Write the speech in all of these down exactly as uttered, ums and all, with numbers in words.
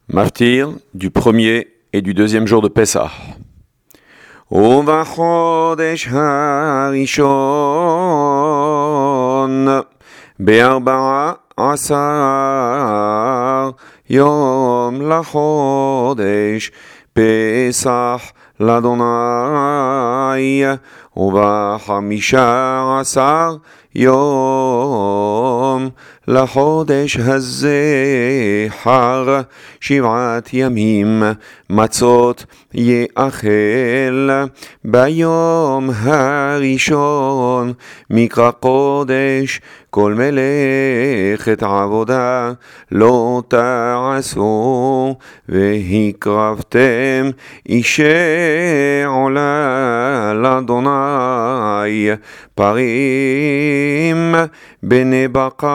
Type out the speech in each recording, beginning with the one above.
Maftir du premier et du deuxième jour de Pessah. ובחודש הראשון בארבעה עשר יום לחודש פסח לאדוני, ובחמישה עשר יום לחודש הזה חר שבעת ימים מצות יאכל. ביום הראשון מקרא קודש כל מלאכת עבודה לא תעשו, והקרבתם אישי עולה לאדוני פרים בני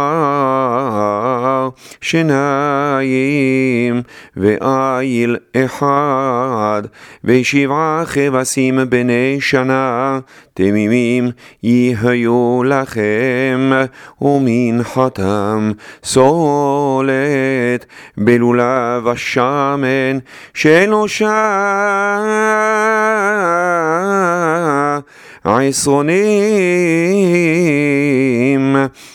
בקר שניים ואיל אחד ושבעה כבשים בני שנה תמימים יהיו לכם, ומנחתם סולת בלולב השמן שלושה עשרונים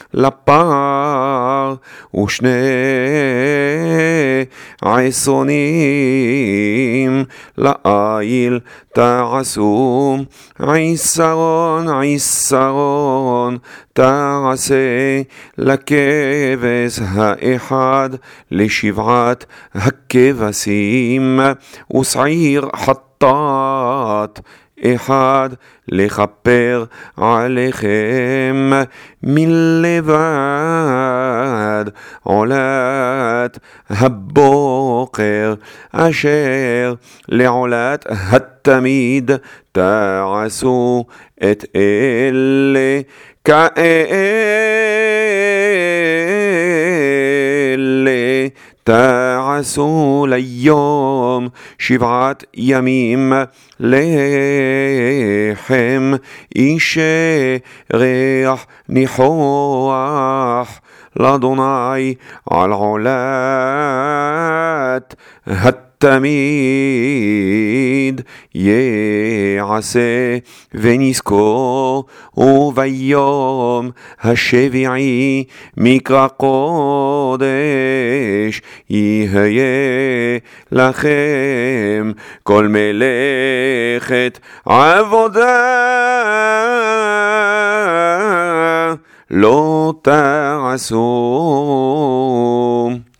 לפר ושני עשרונים לאיל תעשו. עשרון עשרון תעשה לכבש האחד לשבעת הכבשים, ושעיר חטאת אחד לכפר עליכם מלבד עולת הבוקר אשר לעולת התמיד תעשו את אלה כאלה תעשו ליום שבעת ימים לחם אישי ריח ניחוח לאדוני על עולת התמיד יעשה ונזכור. וביום השביעי מקרא קודש יהיה לכם כל מלאכת עבודה לא תעשו.